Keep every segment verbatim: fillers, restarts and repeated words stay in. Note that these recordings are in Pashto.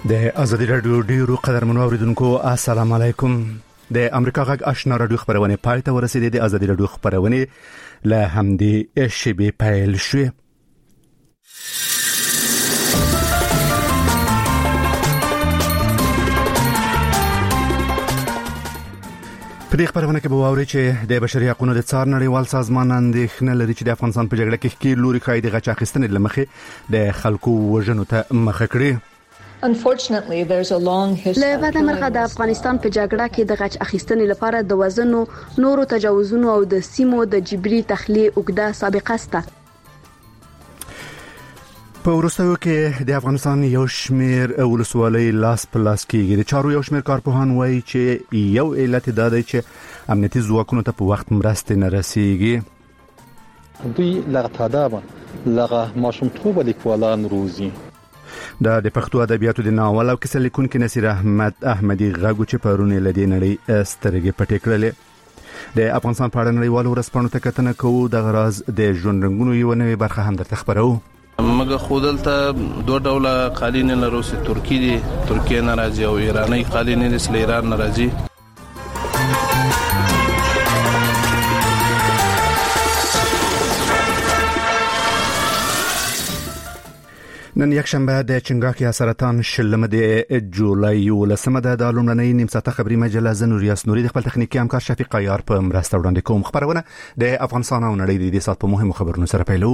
د ازادي رادیو ډیرو قدرمنو اوریدونکو السلام علیکم. د امریکا غږ آشنا رادیو خبرونه پای ته ورسېدې. د ازادي رادیو خبرونه له همدې شبي پیل شوې. په دې خبرونه کې به واوري چې د بشري حقوقو د څار نړیوال سازمان اندېښنه لري چې د افغانستان په جګړه کې کې لوري خای د غچ اخیستنې لمخې د خلکو وژنو ته مخه کړې. Unfortunately, there's a long history. له بعد مرغه د افغانستان په جګړه کې د غچ اخیستنې لپاره د وزنو نورو تجاوزونو او د سیمو د جبري تخلیه اوږده سابقه شته. په وروستیو کې د افغانستان یو شمېر ولسوالۍ لاس په لاس کېږي. د چارو یو شمېر کارپوهان وایي چې یو علت دا دی چې امنیتي ځواکونو ته په وخت مرستې نه رسیږي. دوی لغه تادابه لغه ماشومتوب لیکوالان روزي. دا د پښتو ادبیاتو د ناول او کیسه لیکونکي نصیر احمد احمدي غاګو چې پرونی لدی نړۍ سترګې پټې کړلې. د افغانستان په اړه نړیوالو ورځپاڼو ته کتنه کوو. د غراز د ژوند رنگونو یو نوې برخه هم درته خبرو. مګه خودلته دوه ډوله قالین لرو سي ترکی دي ترکیه ناراضي او ایرانی قالین دي سل ایران ناراضي. نن یک شنبه د چنګاکي سرطان شلمه د جولای ولسمه د لومړنۍ نیم ساعته خبري مجله زنور یاسنوري د خپل تخنیکی همکار شفیق عیار په مرسته وړاندې کوم. خبرونه د افغانستان او نړۍ د دې سات په مهمو خبرونو سره پیلو.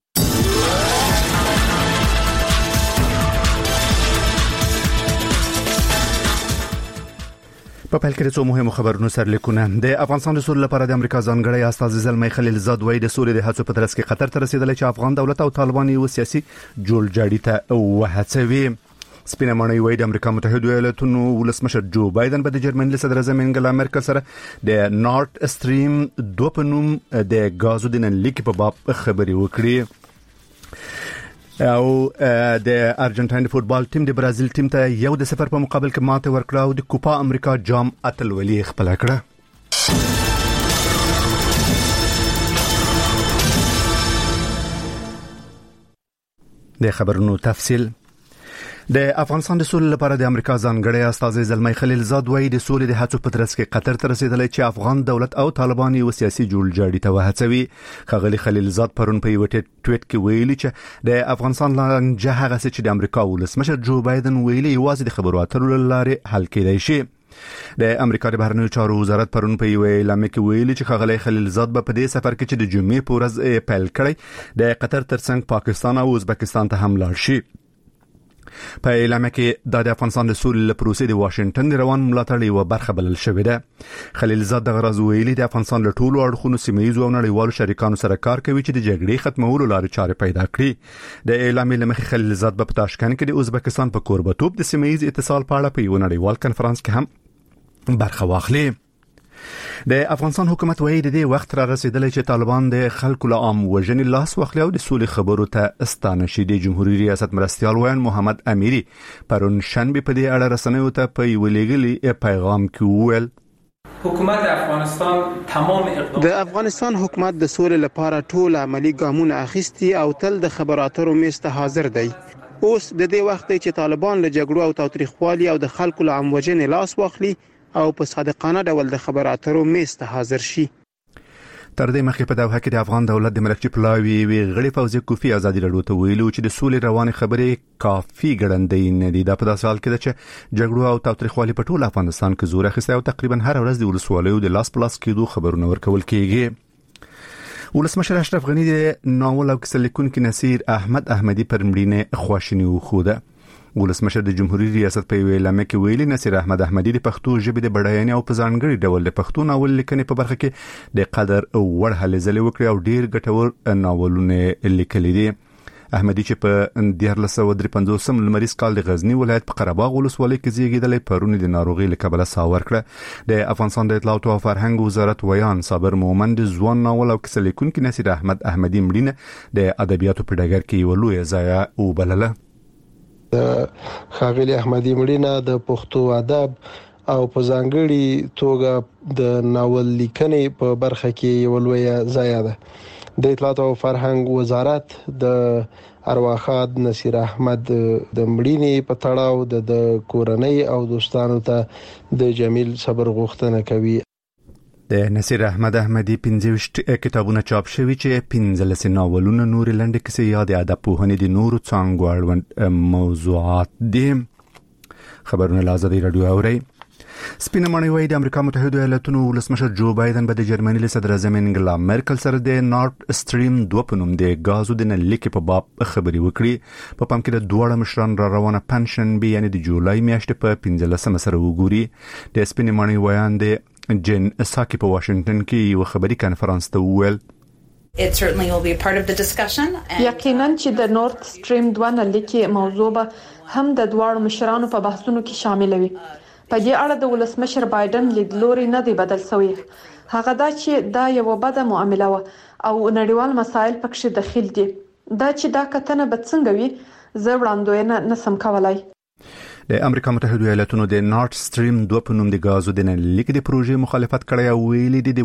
په پیل کې څو مهمو خبرونو سره لیکونه. د افغانستان د سولې لپاره د امریکا ځانګړی استازی زلمی خلیلزاد وایي د سولې د هڅو په ترڅ کې قطر ته رسیدلی چې افغان دولت او طالبان یو سیاسي جوړجاړي ته وهڅوي. سپینه ماڼۍ وایي د امریکا متحده ایالاتونو ولسمشر جو بایدن به د جرمني له صدر اعظم انګلا مرکل سره د نارت استریم دوه په نوم د غازو د نن لیک په باب خبري وکړي. او د ارجنټاین فوتبال ټیم د برازیل ټیم ته یو د صفر په مقابل کې ماته ورکړه او د کوپا امریکا جام اتلولي خپل کړه. د خبرونو تفصیل. د افغانستان د سولې لپاره د امریکا ځانګړی استازی زلمی خلیلزاد وایي د سولې د هڅو په ترڅ کې قطر ته رسیدلی چې افغان دولت او طالبان یو سیاسي جوړجاړي ته وهڅوي. ښاغلي خلیلزاد پرون په یو ټویټ کې ویلي چې د افغانستان لانجه هغه څه چې د امریکا ولسمشر جو بایدن ویلي یوازې د خبرو اترو لارې حل کېدای شي. د امریکا د بهرنیو چارو وزارت پرون په یو اعلان کې ویلي چې ښاغلي خلیلزاد به په دې سفر کې چې د جمعې په ورځ پیل کړی د قطر ترڅنګ پاکستان او ازبکستان ته هم لاړ شي. په اعلان کې د افغانستان د سولې پروسې د واشنگټن د روان ملاتړ یو برخه بلل شوې ده. خلیلزاد د غرض ویلي د افغانستان له ټولو اړخونو سیمه‌ییزو او نړیوالو شریکانو سره کار کوي چې د جګړې ختمولو لارې چارې پیدا کړي. د اعلان لمخې خلیلزاد په تاشکند کې د ازبکستان په کوربتوب د سیمه‌ییز اتصال په اړه په یو نړیوال کنفرانس کې هم برخه واخلي. د افغانستان حکومت وایي د دې وخت را رسیدلی چې طالبان د خلکو له عام وژنې لاس واخلي او د سولې خبرو ته ستانه شي. د جمهوریت ریاست مرستیال ویان محمد امیری پرون شنبه په دې اړه رسنیو ته په یو لیږلي پیغام کې وویل حکومت افغانستان تمام اقدام د افغانستان حکومت د سولې لپاره ټول عملی ګامونه اخیستي او تل د خبرو اترو میز ته حاضر دی. اوس د دې وخت چې طالبان له جګړو او تاوتریخوالي او د خلکو له عام وژنې لاس واخلي او په صادقانه ډول د خبرو اترو میز ته حاضر شي. تر دې مخکې په دوحه کې د افغان دولت د مرکزي پلاوي وی غړي فوزي کوفی ازادي راډیو ته ویلو چې د سولې روانې خبرې کافي ګړندې نه دي. دا په داسې حال کې ده چې جګړو او تاوتریخوالي په ټول افغانستان کې زور اخیستی او تقریبا هر ورځ د ولسوالیو د لاس پلاس کېدو خبرونه ورکول کېږي. ولسمشر اشرف غنی د ناول او کیسه لیکونکي نصیر احمد احمدي پر مړینې خواشیني وښوده. ولسمشر د جمهوریت ریاست په ویلامه کې ویلي نصیر احمد احمدي د پښتو ژبې د بډاینې او په ځانګړي ډول د پښتو ناول لیکنې په برخه کې د قدر وړ هلې ځلې وکړي او ډیر ګټور ناولونه لیکلي دي. احمدي چې په دیارلس سوه درې پنځوسم لمریز کال د غزنی ولایت په قرهباغ ولسوالۍ کې زیږیدلی پرون د ناروغي له کبله ساه ورکړه. د افغانستان د اطلاعات او فرهنګ وزارت ویان صابر مومند ځوان ناول او کیسه لیکونکي نصیر احمد احمدي مړینه د ادبیاتو په ډګر کې یو لویه ضایعه وبلله. د ښاغلي احمدي مړینه د پښتو ادب او په ځانګړي توګه د ناول لیکنې په برخه کې یو لویه ضایعه ده. د اطلاعات او فرهنګ وزارت د ارواخاد نصیر احمد د مړینې په تړاو د کورنۍ او دوستانو ته د جمیل صبر غوښتنه کوي. د نصیر احمد احمدی پنځه کتابونه چاپ شوي چې پنځلس ناولونه نور لنډ کیسې یا د ادب پوهنې د نورو څانګو اړوند موضوعات دي. خبرونه له ازادي رادیو اوري. سپینه ماڼۍ وايي د امریکا متحده ایالاتونو ولسمشر جو بایدن به د جرمني له صدر اعظم انګلا مرکل سره د نارت سټریم دوه په نوم د غازو د نلیکې په باب خبرې وکړي. په پام کې د دوه مشران را روانه پنشن بي یعنی د جولای میاشتې په پنځلسمه سره وګوري. د سپینه ماڼۍ وایان د جن ساکي په واشنگټن کې یو خبري کانفرنس ته وویل It certainly will be a part of the discussion. یقینا چې د نورث سټریم دوه نلیکې موضوع به هم د دوه مشرانو په بحثونو کې شامل وي. په دې اړه د ولسمشر بایدن لیدلوري نه دی بدل شوی. هغه دا چې دا یو بده معامله و او نړیوال مسایل پکې داخل دي. دا چې دا کتنه به څنګه وي زه وړاندوینه نسم کولای. د امریکا متحده ایالاتونو د نارت سټریم دوه په نوم د غازو د نلیک د پروژې مخالفت کړی او ویلي دي د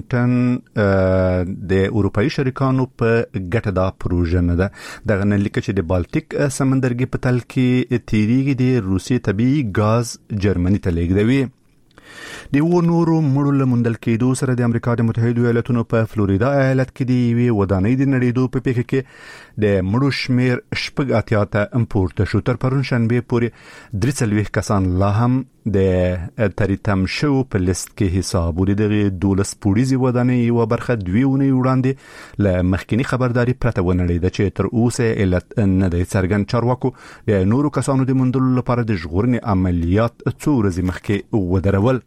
واشنگټن د اروپאי شریکانو په ګټه دا پروژه نه ده. د نلیک چې د بالټیک سمندرګي په تل کې تیریږي د روسي طبيعي غاز جرمني ته لیږدوي. د و نورو مړو لمندل کېدو سره د امریکا د متحده ایالاتونو په فلوریدا ایالت کې دی وی ودانۍ د نړیدو په پیښه کې د مړو شمیر شپږ اتیا ته امپورټ شو. تر پرون شنبه پورې درې څلوېښت کسان لا هم د تریتم شو په لیست کې حساب ولري. د دولس پوړیزي ودانۍ یو برخه دوی ونی وړاندې ل مخکینی خبرداري پرته ونړیده چې تر اوسه علت نه دی څرګند. چارواکو د نورو کسانو د مندلو لپاره د ژغورنې عملیات څو ورځې مخکې ودرول.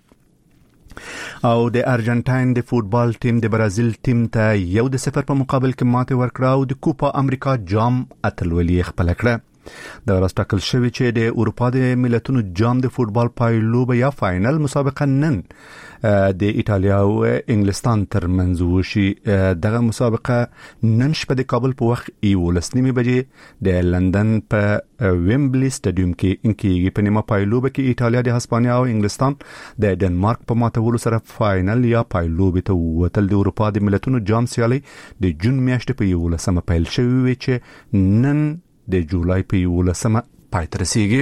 او د ارجنټاین د فوتبال ټیم د برازیل ټیم ته یو د صفر په مقابل کې ماته ورکړه او د کوپا امریکا جام اتلولي خپل کړه. د راستکل شوی چې د اروپا د ملتونو جام د فوتبال پایلوب یا فائنل مسابقه نن د ایتالیا او انګلستان ترمنځ وشي. دغه مسابقه نن شپه د کابل په وخت یولس نیمه بجې د لندن په ویمبلی سټاډیوم کې انکیږي. په نیمه پایلوب کې ایتالیا د هسپانیا او انګلستان د ډنمارک په ماتولو سره فائنل یا پایلوب ته وتل. د اروپا د ملتونو جام سیالي د جون میاشتې په یولسمه پیل شوې وي چې نن د جولای په یولسمه پای ته رسیږي.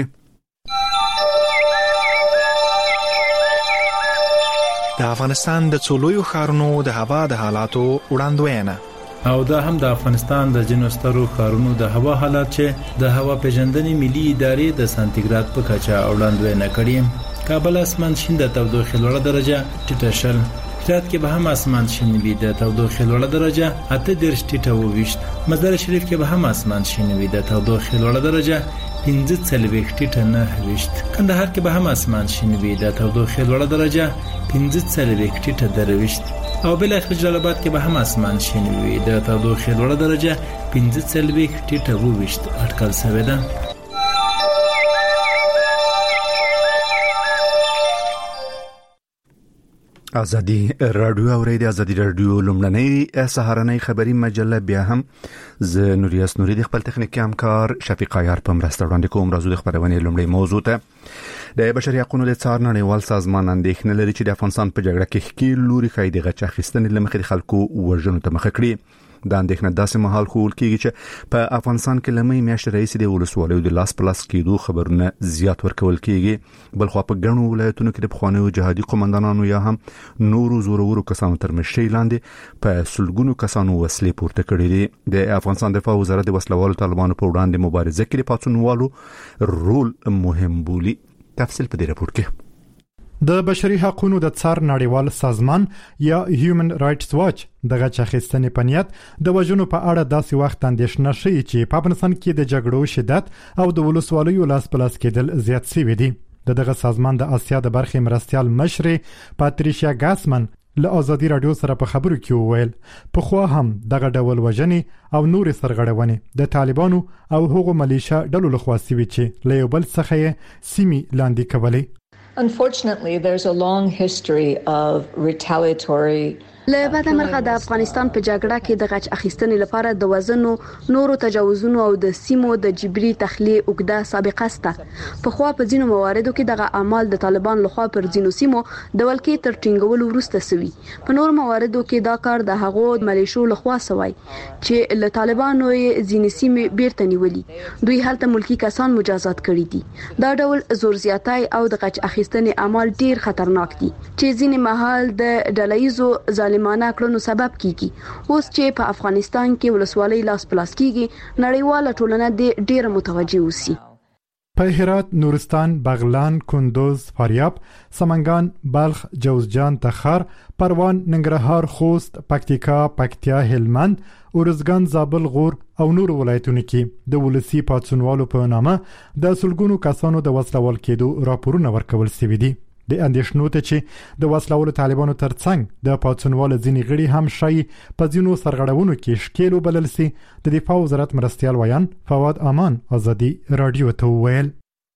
د افغانستان د څولویو ښارونو د هوا د حالاتو وړاندوینه او دا هم د افغانستان د ځینو سترو ښارونو د هوا حالات چې د هوا پیژندنې ملي ادارې د سانتیګراد په کچه وړاندوینه کړي. کابل اسمان شین د تودوخې لوړه درجه ټیټه شل. هرات کې به هم اسمان شین وي د تودوخې لوړه درجه اته دېرش ټیټه وویشت. مزار شریف کې به هم اسمان شین وي د تودوخې لوړه درجه پنځه څلوېښت ټیټه نهه ویشت. کندهار کې به هم اسمان شین وي د تودوخې لوړه درجه پنځه څلوېښت ټیټه درویشت. او بالاخره جلال آباد کې به هم اسمان شین وي د تودوخې لوړه درجه پنځه څلوېښت ټیټه وویشت اټکل شوې ده. ازادي رادیو اورید ازادي رادیو لمړنۍ سهارنۍ خبری مجله بیا هم ز نوریاس نوری د خپل تخنیکی همکار شفیق عیار په مرسته وړاندې کوم. راځو د خبرونه لمړی موضوع ته. د بشري حقوقو د څار نړیوال سازمان اندېښنه لري چې د افغانستان په جګړه کې ښکیل لوري خایدي غچ اخیستنې لمخې د خلکو وژنو ته مخه کړی. دا اندېښنه داسې مهال خول کېږي چې په افغانستان کې لمې میاشتې رئیس د ولسوالیو د لاس پلاس کېدو خبرونه زیات ورکول کېږي. بل خو په ګڼو ولایتونو کې د بخوانیو جهادي قومندانانو یا هم نورو زورورو کسانو تر مشرۍ لاندې په سلګونو کسانو وسلې پورته کړې دي. د افغانستان دفاع وزارت د وسلوالو طالبانو په وړاندې مبارزه کې د پاتونوالو رول مهم بولي. تفصیل په دې راپور کې. د بشري حقوقو د څار نړیوال سازمان یا هیومن رائټس واچ دغه چاخستنې پنیات د وژنو په اړه داسې وخت اندېښنه شي چې په افغانستان کې د جګړو شدت او د ولسوالیو لاس پلاس کېدل زیات شوي دي. دغه سازمان د آسیا د برخې مرستيال مشر پاتریشیا ګاسمن له ازادي رادیو سره په خبرو کې وویل په خو هم دغه ډول وژنې او نور سرغړونې د طالبانو او هغو ملیشیا ډلو لخوا سوي چې له یو بل څخه سیمي لاندې کولې. Unfortunately, there's a long history of retaliatory له بعد مرغه د افغانستان په جګړه کې د غچ اخیستنې لپاره د وزنو نورو تجاوزونو او د سیمو د جبري تخلیه اوږده سابقه سته په خو په ځینو مواردو کې دغه اعمال د طالبان لخوا پر ځینو سیمو د ولکې تر ټینګولو وروسته سوي په نور مواردو کې دا کار د هغو ملیشو لخوا سوی چې له طالبانو یې ځینې سیمې بیرته نیولې دوی هلته ملکی کسان مجازات کړي دي دا ډول زور زیاتای او د غچ اخیستنې اعمال ډیر خطرناک دي چې ځینې محل د ډلایزو ظالمانه کړنو سبب کیږي اوس چې په افغانستان کې ولسوالۍ لاس پلاس کیږي نړیواله ټولنه د ډیر متوجه اوسي په هرات، نورستان، بغلان، کندوز، فاریاب، سمنګان، بلخ، جوزجان، تخار، پروان، ننګرهار، خوست، پکتیکا، پکتیا، هلمند، اورزګان، زابل، غور او نور ولایتونو کې د ولسی پاتسونوالو په نامه د سلګونو کسانو د وسلوال کېدو راپورونه ورکول شوي دي. د اندېښنو ته چې د وسلوالو طالبانو ترڅنګ د پاتسونوالو ځینې غړي هم شي په ځینو سرغړونو کې شکیل وبلل سي د دفاع وزارت مرستیال ویان فواد امان ازادي رادیو ته ویل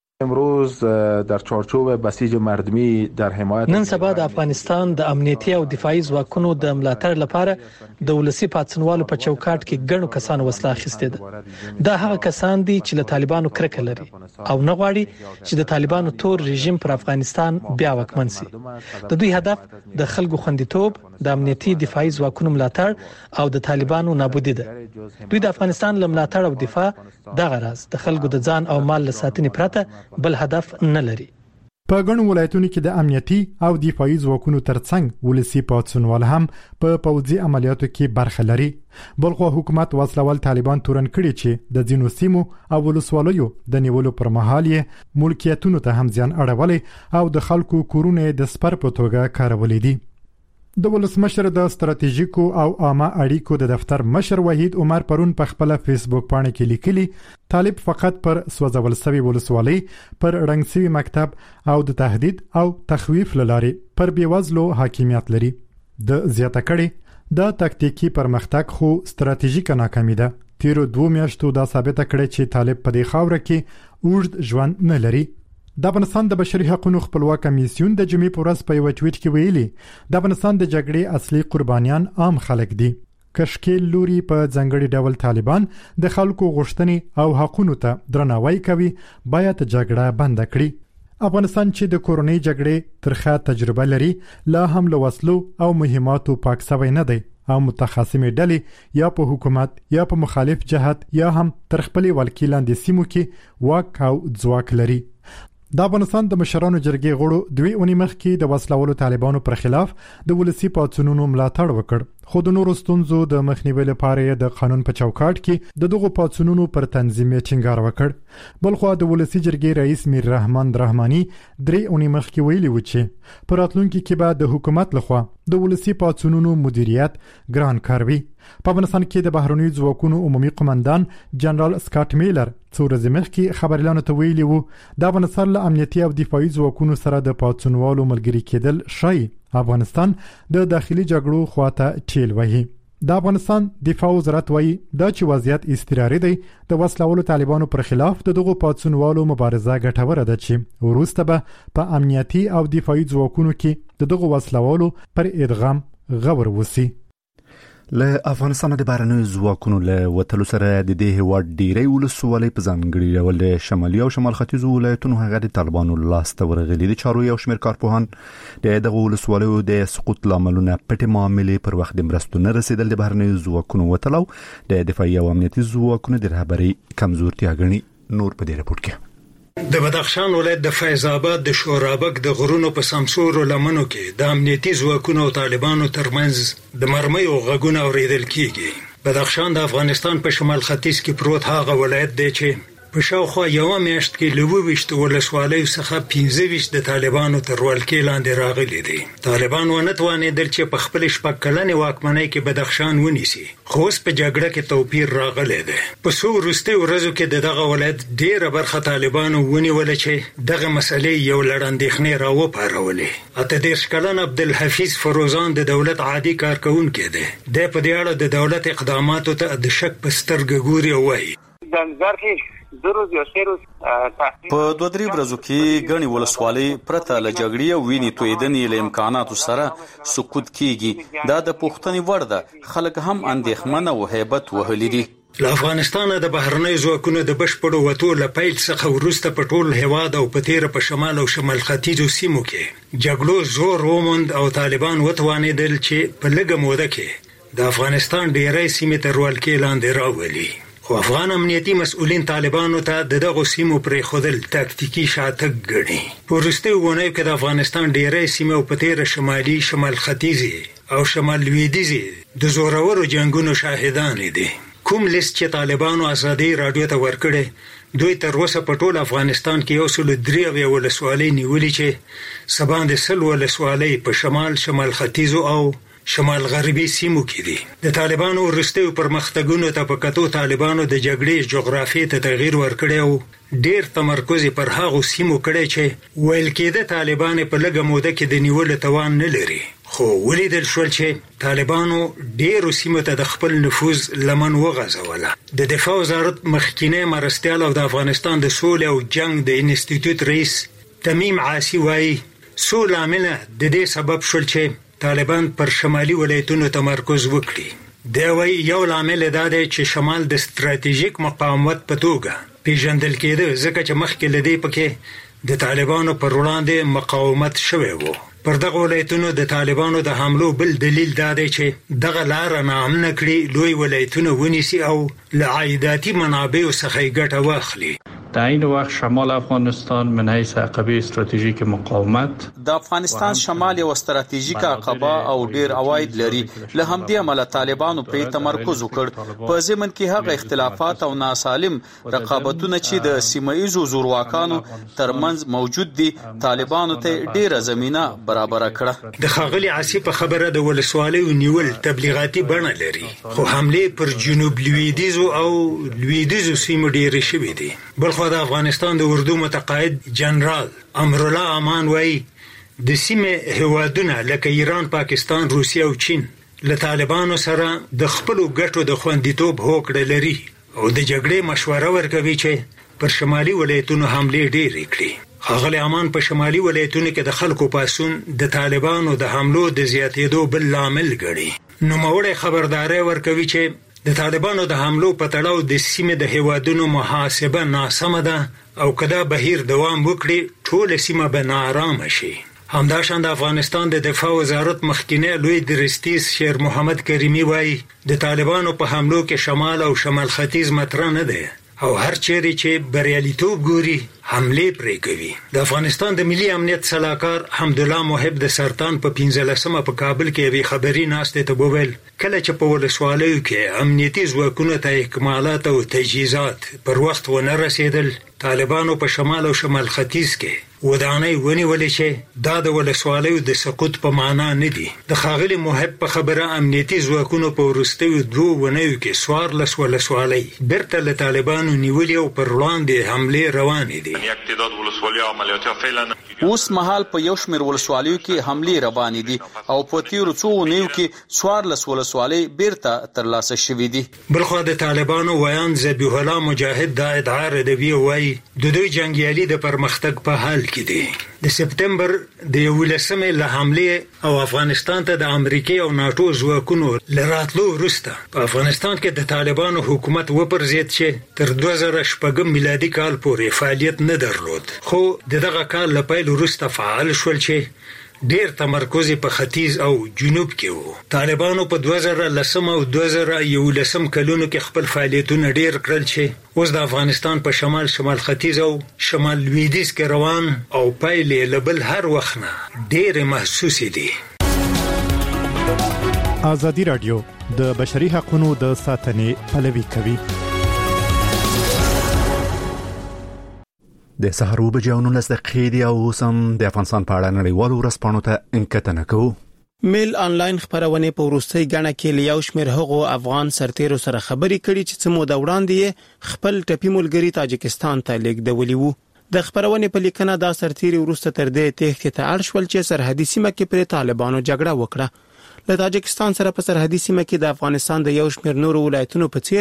امروز در چارچوب بسیج مردمی در حمایت نن سبا د افغانستان د امنیتي او دفاعي ځواکونو د ملاتړ لپاره د ولسی پاتسنوالو په چوکاټ کې ګڼو کسانو وسله اخیستې ده دا هغه کسان دي چې له طالبانو کرکه لري او نه غواړي چې د طالبانو تور رژیم پر افغانستان بیا واکمن شي د دوی هدف د خلکو خوندیتوب د امنیتي دفاعي ځواکونو ملاتړ او د طالبانو نابودي ده دوی د افغانستان له ملاتړ او دفاع دغه راز د خلکو د ځان او مال له ساتنې پرته بل هدف نه لري په ګڼو ولایتونو کې د امنیتي او دفاعي ځواکونو ترڅنګ ولسی پاتسونوال هم په پوځي عملیاتو کې برخه لري بلخو حکومت وسلوال طالبان تورن کړي چې د ځینو سیمو او ولسوالیو د نیولو پر مهال یې ملکیتونو ته هم ځان اړولې او د خلکو کورونه د سپر په توګه کارولې دي د ولسمشر د ستراتیژیکو او عامه اړیکو د دفتر مشر وحید عمر پرون په خپل فیسبوک باندې کې لیکلي طالب فقط پر سوځول سوي ولسوالۍ پر رنګسوي مکتب او د تهدید او تخویف لاري پر بیوزلو حاکمیت لري د زیاته کړي د تکتیکی پرمختګ خو ستراتیژیک ناکامي ده تیرو دوه میاشتو دا ثابته کړي چې طالب په دې خاور کې اوږد ژوند نه لري د افغانستان د بشري حقوقو خپلواک کمیسیون د جمعې په ورځ په یو ټویټ کې ویلي د افغانستان د جګړې اصلي قربانیان عام خلک دي کشکیل لوري په ځنګړي ډول طالبان د خلکو غوښتنې او حقوقو ته درناوی کوي باید جګړه بند کړي افغانستان چې د کورونی جګړې ترخه تجربه لري لا هم له وسلو او مهماتو پاک سوی نه دی او متخاصمې ډلې یا په حکومت یا په مخالف جهت یا هم تر خپل ولکیلاندې سیمو کې واک او ځواک لري د افغانستان د مشرانو جرګې غړو دوی اونۍ مخکې د وسلوالو طالبانو پر خلاف د ولسی پاتسونونو ملاتړ وکړ خو د نورو ستونزو د مخنیوي لپاره د قانون په چوکاټ کې د دغو پاتسونونو پر تنظیم ټینګار وکړ بلخو د ولسی جرګې رئیس میر رحمان رحماني درې اونۍ مخکې ویلي و چې پر راتلونکي کې به د حکومت لخوا د ولسی پاتسونونو مدیریت ګران کار وي په افغانستان کې د بهرنیو ځواکونو عمومي قومندان جنرال سکاټ میلر څو ورځې مخکې خبريالانو ته ویلي وو د افغانستان له امنیتي او دفاعي ځواکونو سره د پاتسونوالو ملګری کېدل شي افغانستان د داخلي جګړو خواته ټیل وهي د افغانستان دفاع وزارت وایي دا چې وضعیت استقراري دی د وسلوالو طالبانو پر خلاف د دغو پاتسونوالو مبارزه ګټوره ده چې وروسته به په امنیتي او دفاعي ځواکونو کې د دغو وسلوالو پر ادغام غور وسی له افغانستان د بهرنیو ځواکونو له وتلو سره د دې هیواد ډیری ولسوالۍ په ځانګړي ډول د شمالي او شمال ختیځو ولایتونو هغه د طالبانو لاس ته ورغلي دي چارو یو شمېر کارپوهان د دغه ولسوالیو د سقوط لاملونه پټې معاملې پر وخت د مرستو نه رسیدل د بهرنیو ځواکونو وتلو د دفاعي او امنیتي ځواکونو د رهبرۍ کمزورتیا ګڼي نور په دې رپورت کې د بدخشان ولایت د فیض آباد د شورابک د غرونو په سمسور لمنو کې د امنیتي ځواکونو او طالبانو ترمنځ د مرمیو غږونه اوریدل کیږي بدخشان د افغانستان په شمال ختیځ کې پروت هغه ولایت دی چې په شاوخوا یو میاشت کې له ویشت ولسوالیو څخه پنځه ویشت د طالبانو تر ولکې لاندې راغلي دي طالبان ونه توانېدل چې په خپل شپږ کلنې واکمنۍ کې بدخشان ونیسي خو اوس په جګړه کې توپیر راغلی دی په څو وروستیو ورځو کې د دغه ولایت ډېره برخه طالبانو ونیوله چې دغه مسلې یو لړ اندېښنې راوپارولې اته دېرش کلن عبدالحفیظ فروزان د دولت عادي کارکونکی دی دی په دې اړه د دولت اقداماتو ته د شک په سترګه ګوري او وایي د نظر کې روز یا سه روز په دوه درې ورځو کې غني ولسوالۍ پرته له جګړې او ویني تویدنې له امکاناتو سره سقوط کیږي دا د پښتني ورده خلک هم اندېښمنه او هیبت وهلي دي. له افغانستان د بهرنۍ ځواکونو د بشپړو وټو له پیل څخه وروسته په ټول هیواد او په تیر په شمال او شمال ختیځو سیمو کې جګړو زور وموند او طالبان وتوانېدل چې په لږه موده کې د افغانستان ډیری سیمې تر ولکې لاندې راولي. خو افغان امنیتي مسؤلین طالبانو ته د دغه سیمو پرې خودل تاکتیکی شاتګ ګڼي. په وروستیو اونیو کې د افغانستان ډیری سیمې او په تیر شمالي شمال ختیځي او شمال لویدیځي د زورورو جنگونو شاهدان دي. کوم لیست چې طالبانو ازادي رادیو ته ورکړي دوی تر اوسه په ټول افغانستان کې یو سل درې اویا ولسوالۍ نیولې چې سبا د سل ولسوالۍ په شمال شمال ختیځو او شمال غربي سیمو کې دي. د طالبانو ورستیو پرمختګونو ته په کتو طالبانو د جګړې جغرافیې ته تغییر ورکړی او ډیر تمرکز پر هغو سیمو کړی چې ویل کېده طالبان په لږه موده کې د نیولو توان نه لري. خو ولیدل شول چې طالبانو ډیرو سیمو ته د خپل نفوذ لمن وغځوله. د دفاع وزارت مخکینی مرستیال او د افغانستان د سولې او جنگ د انسټیټیوټ رئیس تمیم عاصی وایي څو لامله د دې سبب شول چې طالبان پر شمالي ولایتونو تمرکز وکړي. دا وایي یو لامل دا دی چې شمال د ستراتیژیک مقاومت په توګه پیژندل کېده ځکه چې مخکې له دې پکې د طالبانو پر وړاندې مقاومت شوی و. پر دغه ولایتونو د طالبانو د حملو بل دلیل دا دی چې دغه لار ناامنه کړي لوی ولایتونه ونیسي او له عایداتي منابعو څخه ګټه واخلي. در این وقت شمال افغانستان من حیث عقبه استراتیژیک مقاومت د افغانستان شمال یو استراتیژیک عقبه او ډیر اواید لري. له همدې امله طالبانو په تمرکز وکړ. په ضمن کې هغه اختلافات او ناسالم رقابتونه چې د سیمایي زورواکانو ترمنځ موجود دي طالبانو ته ډیره زمينه برابر کړه. د خاغلی عاصی په خبره د ولسوالۍ نیول تبلیغاتي بڼه لري خو حمله پر جنوب لویدیځ او لویدیځ سیمو ډیره شوې دي. بلخو د افغانستان د اردو متقاعد جنرال امرالله امان وایي د سیمې هیوادونه لکه ایران، پاکستان، روسیه او چین له طالبانو سره د خپل ګټو د خوندیتوب هوکړه لري او د جګړې مشوره ورکوي چې پر شمالي ولایتونو حمله ډېرې کړي. ښاغلی امان په شمالي ولایتونو کې د خلکو پاسون د طالبانو د حملو د زیاتېدو بل لامل ګڼي. نوموړی خبرداری ورکوي چې د طالبانو د حملو په تړاو د سیمې د هیوادونو محاسبه ناسمه ده او کدا بهیر دوام وکړي ټول سیمه به ناارامه شي. همداشان د افغانستان د دفاع وزارت مخکینی لوی درستیز شیر محمد کریمی وایي د طالبانو په حملو کې شمال او شمال ختیځ مطرح نه ده او هر چیرې چې بریالیتوب ګوري حمله پرې کوي. د افغانستان د ملي امنیت صلاحکار حمدالله محب د سرطان په پنځلسمه په کابل کې وی خبري ناشته ته وویل کله چې په ولسوالیو کې امنیتي ځواکونو ته اکمالات او تجهیزات پر وخت ونه رسیدل طالبانو په شمال او شمال ختیځ کې ودانۍ ونیولې چې دا د ولسوالیو د سقوط په معنا نه دي. د خاغلی محب په خبره امنیتي ځواکونو په ورستیو دوه ونیو کې سوارلس ولسوالۍ بیرته له طالبانو نیولې او پر وړاندې حمله روانې دي. اوس مهال په یو شمېر ولسوالیو کې حمله روانې دي او په تیرو څو ونیو کې سوارلس ولسوالۍ بیرته ترلاسه شوې دي. بلخو د طالبانو ویان ذبیح الله مجاهد دا ادعا ردوي وایي د دوی جنگیالي د پرمختګ په حال کې دي. د سپتمبر د یولسمې له حمله او افغانستان ته د امریکای او ناتو ځواکونو لراتلو وروسته په افغانستان کې د طالبانو حکومت وپرځید چې تر دوه زره شپږم میلادي کال پورې فعالیت نه درلود. خو دغه کال له پیل وروسته فعال شول چې ډیر تمرکز په ختیځ او جنوب کې وو. طالبانو په دوه زره لسم او دوه زره یولسم کلونو کې خپل فعالیتونه ډیر کړل چې اوس د افغانستان په شمال شمال ختیځ او شمال لویدیځ کې روان او پایلې لبل هر وخت نه ډیر محسوس دي. ازادي رادیو د بشري حقوقو د ساتنې پلوي کوي. د سحر وبجاونو لس دقیقې دی او سم د افغانستان په اړه نړیوالو ورسپانو ته انکتنه کوو. میل انلاین خبرونه په وروستي غاڼه کې لیاو شمیر هغو افغان سرتیرو سره خبري کړي چې څمو د وړاندې خپل ټپي ملګری تاجکستان ته لیږدولي وو. د خبرونه په لیکنه دا سرتیري وروسته تر دې تېښتې ته اړ شول چې سرحدي سیمه کې پر طالبانو جګړه وکړه. له تاجکستان سره په سرحدي سیمه کې د افغانستان د یو شمیر نورو ولایتونو په څیر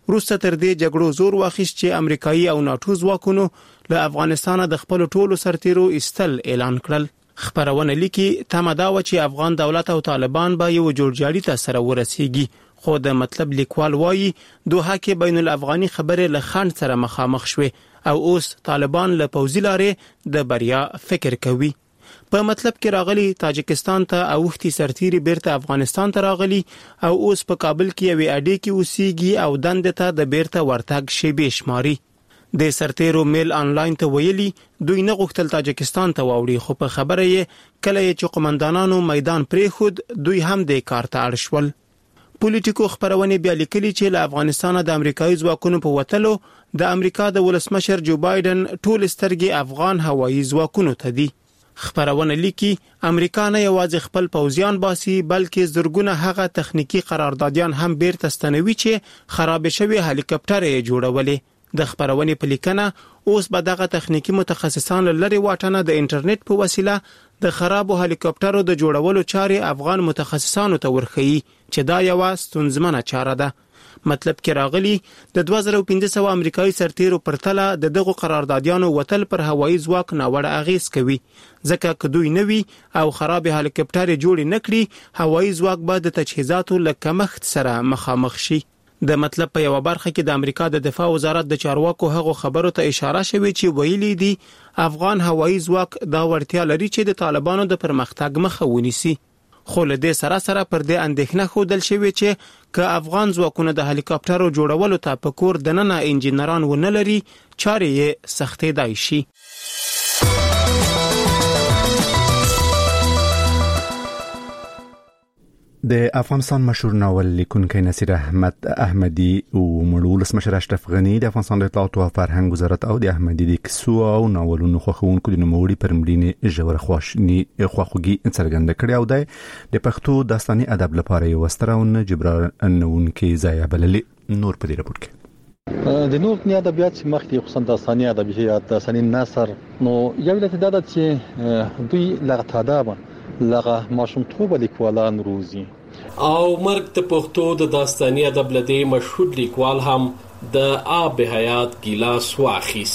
وروسته تر دې جګړو زور واخیست چې امریکایي او ناتو ځواکونو له افغانستان د خپل ټولو سرتیرو ایستل اعلان کړل. خبرونه لیکي تمه دا و چې افغان دولت او طالبان به یو جوړجاړي ته سره ورسیږي، خو د مطلب لیکوال وایي دوحه کې بین الافغاني خبرې له خنډ سره مخامخ شوه او اوس طالبان له پوځي لارې د بریا فکر کوي. په مطلب کې راغلي تاجکستان ته اوختي سرتیري بیرته افغانستان ته راغلي او اوس په کابل کې یو اډې کې اوسېږي او دند ته د بیرته ورتګ شیبې شماري. د سرتیرو میل آنلاین ته ویلي دوی نه غوښتل تاجکستان ته واوړي، خو په خبره یې کله چې قومندانانو میدان پریخود دوی هم د کار ته اړ شول. پولیټیکو خبرونه بیا لیکلي چې له افغانستان د امریکایي ځواکونو په وتلو د امریکا د ولسمشر جو بایدن ټول سترګې افغان هوایي ځواکونو ته دي. خبرونه لیکي امریکا نه یوازې خپل پوځیان باسي بلکې زرګونه هغه تخنیکی قراردادیان هم بیرته ستنوي چې خراب شوی هلیکاپټر یې جوړولې. د خبرونه په لیکنه اوس به دغه تخنیکی متخصصان لری واټنه د انټرنیټ په وسیله د خرابو هلیکاپټرو د جوړولو چارې افغان متخصصانو ته ورخی چې دا یو ستونزمنه چاره ده. مطلب کې راغلی د دوه زره پنځه سوه امریکایي سرتیرو پرتله د دغه قراردادیانو وتل پر هوایي ځواک ناوړه اغیز کوي، ځکه که دوی نوي او خراب هلیکاپټر جوړ نکړي هوایي ځواک به د تجهیزاتو له کمښت سره مخامخ شي. د مطلب په یو برخه کې د امریکا د دفاع وزارت د چارواکو هغو خبرو ته اشاره شوې چې ویلي دي افغان هوایي ځواک دا وړتیا لري چې د طالبانو د پرمختګ مخه ونیسي، خو له دې سره سره پر دې اندېښنه ښودل شوې چې که افغان ځواکونه د هلیکاپټرو جوړولو ته په کور دننه انجینران ونه لري چارې یې سختېدای شي. د افغانستان مشهور ناول لیکونکی نصیر احمد احمدی او مړ ولسمشر اشرف غنی د افغانستان د اطلاعات او فرهنګ وزارت او د احمدی د کیسو او ناولونو خوښونکو د نوموړي پر مړینې ژور خواشنی خواخوږي څرګنده کړې او د پښتو داستاني ادب لپاره یو سترونه جبرانونکي ځای بللې. نور په دې راپور کې د نور نه ادبیات مخکې خصوصا داستاني ادبیات داستاني نثر نو یو لته دا چې دوی لغت ادب لغه ماشومتوب لیکوالان روزي او مرګ د پښتو د داستاني ادب لدی مشهور لیکوال هم د آب حیات ګیلاس واخیس.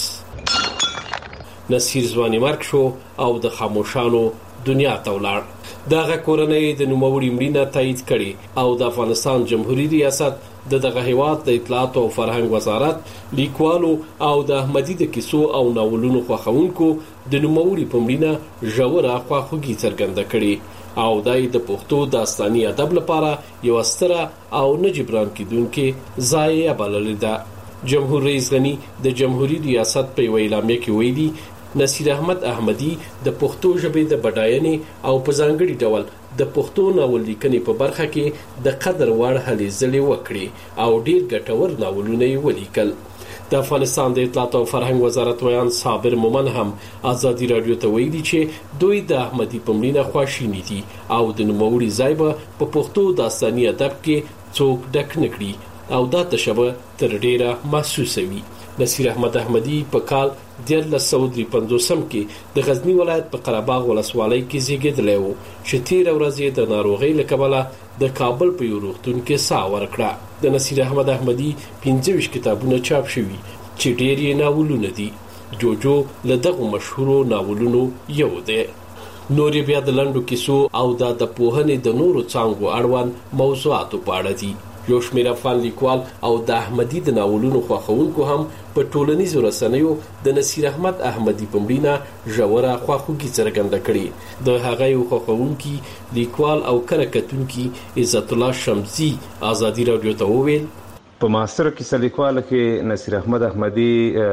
نصیر ځواني مرګ شو او د خاموشانو دنیا ته ولاړ. دغه کورنۍ د نوموړي مړینه تایید کړي او د افغانستان جمهوریت ریاست د دغه هیواد د اطلاعات او فرهنګ وزارت لیکوالو او د احمدی د کیسو او ناولونو خوښونکو د نوموړي په مړینه ژوره خواخوږي څرګنده کړي او دای د پښتو داستاني ادب لپاره یو ستره او نه جبران کیدونکې ځای بللې ده. جمهور رئیس غنی د جمهوریت ریاست په ویلامه کې ویلي نصیر احمد احمدی د پښتو ژبې د بډاینې او په ځانګړي ډول د پښتو ناول لیکنې په برخه کې د قدر وړ هلې ځلې وکړي او ډیر ګټور ناولونه یې ولیکل. د افغانستان د اطلاعات او فرهنګ وزارت ویان صابر مومن هم ازادي رادیو ته ویلي چې دوی د احمدی په مړینه خواشیني دي او د نوموړي ځای به په پښتو داستاني ادب کې څوک ډک نکړي او دا تشبه تر ډیره محسوسوي. نصیر احمد احمدی په کال دیارلس سوه درې پنځوسم کې د غزنی ولایت په قرهباغ ولسوالۍ کې زیږیدلی و چې تیر ورځ د ناروغۍ له کبله د کابل په یو روغتون کې ساه ورکړه. د نصیر احمد احمدی پنځه ویشت کتابونه چاپ شوي چې ډېر یې ناولونه دي. جوجو له دغو مشهورو ناولونو یو دی. نور بیا د لنډو کیسو او د پوهنې د نورو څانګو اړوند موضوعاتو په اړه دي. یو شمېر افغان لیکوال او د احمدی د ناولونو خوښونکو هم په ټولنیزو رسنیو د نصیر احمد احمدی په مړینه ژوره خواخوږي څرګنده کړې. د هغه یو خوښونکي لیکوال او کرکټونکي عزت الله شمسی ازادي رادیو ته وویل په معاصر کې لیکوال کې نصیر احمد احمدی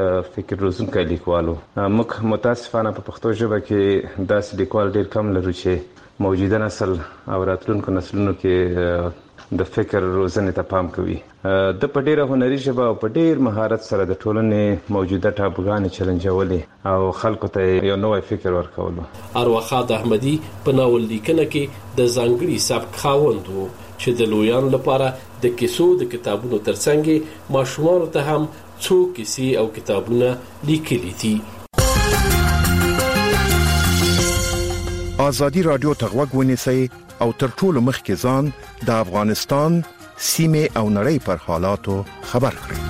فکر روزونکی لیکوالو. موږ متاسفانه په پښتو ژبه کې داسې لیکوال ډیر کم لرو چې موجوده نسل او راتلونکو نسلونو کې د فکر روزنې ته پام کوي. د په ډیره هنري ژبه او په ډیر مهارت سره د ټولنې موجوده ټاپوګانې چلنجولې او خلکو ته یو نوی فکر ورکولو. ارواخاد احمدی په ناول لیکنه کې د ځانګړي سبک خاوند وو چې د لویان لپاره د کیسو د کتابونو ترڅنګ ماشومانو ته هم څو کیسې او کتابونه لیکلي دي. ازادي رادیو ته غوږ ونیسئ او تر ټولو مخکې ځان د افغانستان سیمه او نړۍ پر حالاتو خبر کړي.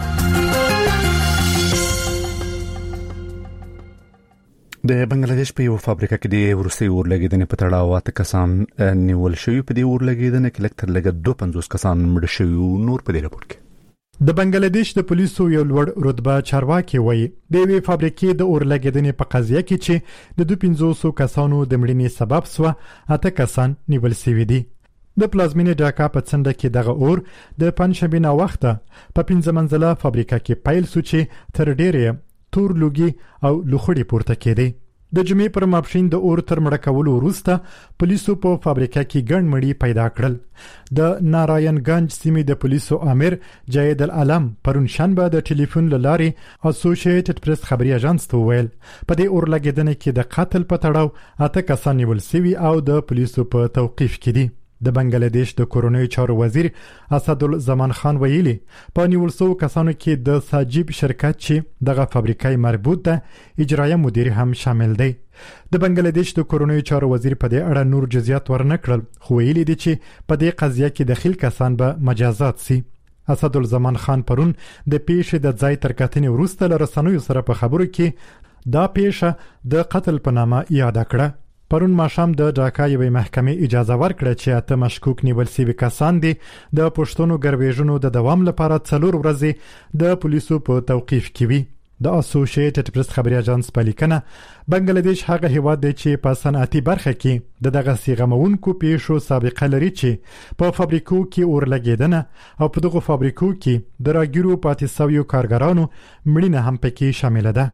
د بنگلاديش په یو فابریکه کې د ورسي اورلګیدنې په تړاو اته کسان نیول شوی. په دې اورلګیدنې کې لکتر لګ دوه پنځوس کسان مړ شوی. نور په دې راپور کې د بنگلاديش د پولیسو یو لوړ رتبه چارواکي وایي د وی فابریکې د اورلګیدنې په قضیه کې چې د دوه پنځوس کسانو د مړینې سبب سو اته کسان نیول شوی دي. د پلازمینې ډاکا په څنډه کې دغه اور د پنځشنبه نا وخته په پنځه منزله فابریکه کې پیل سو چې تر ډیره تور لوګي او لوخړی پورته کېدی. د جمعې پر ماپښین د اور تر مړه کولو وروسته پولیسو په فابریکه کې ګڼ مړي پیدا کړل. د ناراین گنج سیمې د پولیسو امیر جاید العلم پرون شنبه د ټلیفون لارې اسوسییټډ پریس خبري اژانس ته ویل په دې اور لګیدنې کې د قتل په تړاو اته کسان نیول شوي او د پولیسو په توقیف کې دي. د بنگلاديش د کورونی چارو وزیر اسدالزمان خان ویلي په نیول شوو کسانو کې د ساجيب شرکت چې دغه فابریکای مربوط ده اجرایه مدیر هم شامل دی. د بنگلاديش د کورونی چارو وزیر په دې اړه نور جزئیات ورنکړل خو ویلي دي چې په دې قضیه کې داخل کسان به مجازات سي. اسدالزمان خان پرون د پیښې د ځای تر کتنې وروسته له رسنیو سره په خبرو کې دا پیښه د قتل په نامه یاد کړه. پرون ماښام د ډاکا یوې محکمې اجازه ورکړه چې اته مشکوک نیول شوي کسان دي د پښتون ګرویژنو د دوام لپاره څلور ورځې د پولیسو په توقیف کې وي. د اسوسییټډ پریس خبري اژانس په لیکنه بنگلاديش هغه هیواد دی چې په صنعتي برخه کې د دغه سیغمونکو پیښو سابقه لري چې په فابریکو کې اور لګیدنه او په دغه فابریکو کې د راګیرو پاتې شویو کارګرانو مړینه هم پکې شامل ده.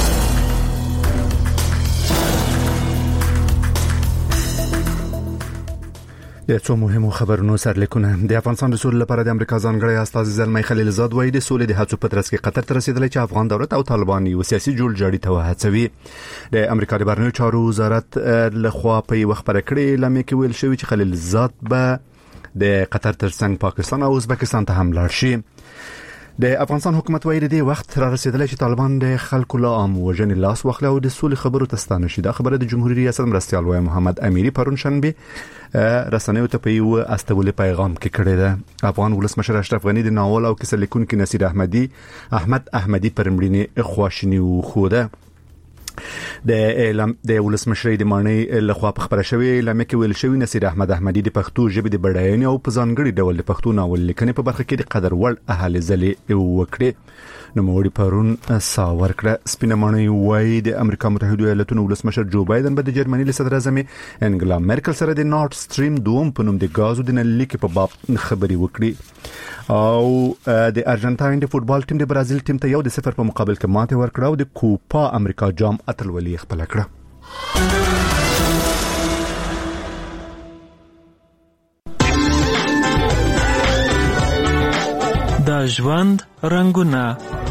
د څو مهمو خبرونو سرلیکونه. د افغانستان د سولې لپاره د امریکا ځانګړی استازی زلمي خلیلزاد وایي د سولې د هڅو په ترڅ کې قطر ته رسیدلی چې افغان دولت او طالبان یو سیاسي جوړجاړي ته وهڅوي. د امریکا د بهرنیو چارو وزارت له خوا په یو خبره کړې لمه کې ویل شوی چې خلیلزاد به د قطر ترڅنګ پاکستان او ازبکستان ته هم لاړ شي. د افغانستان حکومت وایي د وخت را رسیدلی چې طالبان د خلکو له عام وژنې لاس واخلي او د سولې خبرو ته ستانه شي. دا خبره د جمهوریت ریاست مرستیال وای محمد امیری پرون شنبه رسنیو ته په یو استولي پیغام کې کړی ده. افغان ولسمشر اشرف غنی د ناول او کیسه لیکونکي نصیر احمدی احمد احمدی پر مړینې خواشینی وخوده. د اعلام د ولسمشر د مانی له خوا په خبره شوی لمه کې ویل شوی نصیر احمد احمدی د پښتو ژبې د بډاینې او په ځانګړي ډول د پښتو ناول لیکنې په برخه کې د قدر وړ اهل زلي وکړي. نو موړي پرون ساور کړه. سپینمانی وای د امریکا متحده ایالاتونو ولسمشر جو بایدن به د جرمني له صدر اعظم انګلا مرکل سره د نورد سټریم دوم په نوم د غازو د نلیک په باب خبري وکړي او د ارجنټاین د فوتبال ټیم د برازیل ټیم ته یو د صفر په مقابل کې ماته ورکړه او د کوپا امریکا جام اتلولي خپل کړه. د ژوند رنگونه.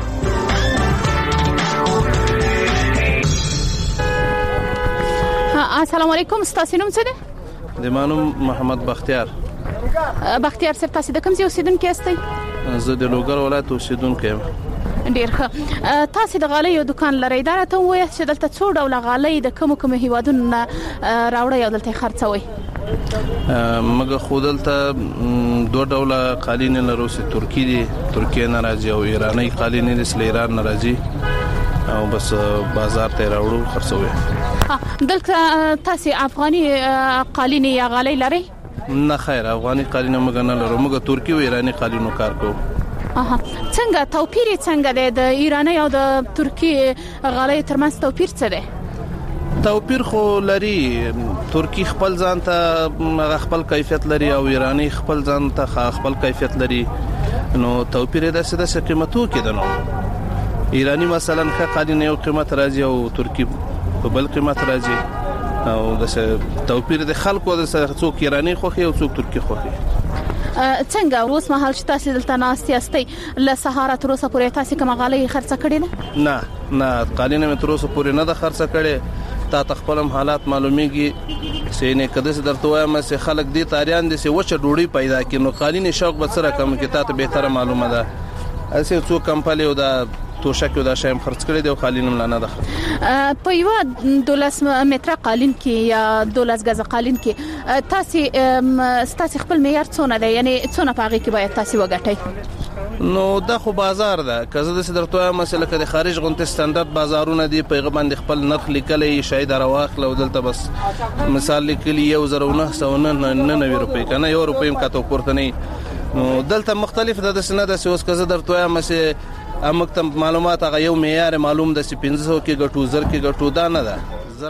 السلام علیکم. ستاسو نوم څه دی؟ د مانوم محمد بختیار. بختیار صاحب تاسو د کوم ځای اوسیدونکو یاستئ؟ زه د لوګر ولایت اوسیدونکو یم. ډیر ښه. تاسو د غالۍ یو دکان لرئ. دا راته وایي چې دلته څو ډول غالۍ د کوم کوم هیوادونو راوړی او دلته خرڅوي؟ مګه خودلته دوه ډول قالین لرو چې ترکی دي، ترکیه نه راځي او ایرانی قالین دي چې ایران نه راځي او بس بازار ته راوړو خرڅوي. دلته تاسو افغاني قالین یا غالۍ لرئ؟ نه خیر، افغاني قالین مګه نه لرو، مګه ترکی او ایرانی قالینو کار کوو. اها څنګه توپیر څنګه دی د ایرانی او د ترکی غالۍ ترمنځ توپیر څه دی؟ توپیر خو لري. ترکی خپل ځان ته خپل کیفیت لري او ایرانی خپل ځان ته خپل کیفیت لري. نو توپیر د څه د قیمتو کې ده. نو ایرانی مثلا ښه قالین یو قیمت راځي او ترکی په بل قیمت راځي او د توپیر د خلکو د څوک ایرانی خوخي او څوک ترکی خوخي. څنګه اوس مهال چې تاسو دلته ناست یاستئ له سهار تر اوسه پورې تاسو کوم غالۍ خرڅه کړې ده؟ نه نه قالین مې تر اوسه پورې نه ده خرڅه کړې. تا تخپلم حالات معلومیږي چې نه کده سي درته وایم چې خلک دې تاریان دي چې وچه ډوړی پیدا کړي. نو قالین شوق به سره کم کې تا ته به تر معلومه ده. اسې څو کمپنی او دا توشه کې دا شایم خرڅ کړی دی او خالی نوم نه ده. په یو دولس متره قالین کې یا دولس غزه قالین کې تاسو تاسو خپل معیار څونه دی یعنی څونه پاغي کې باید تاسو وګټئ؟ نو دا خو بازار ده که زه د صدرتوه مسله کې د خارج غونټه سټانډرډ بازارونه دی په باندې خپل نرخ لیکلې شاید راواخل او دلته بس مثال لیکلی یو زر او نه سوه نه نوي روپۍ کنه یو روپۍ هم کاته پورته نه. نو دلته مختلف د سنه د سوس که زه درتوه مسله امکتم معلومات هغه یو معیار معلوم د پنځه سوه کې ګټو زر کې ګټو دا نه ده.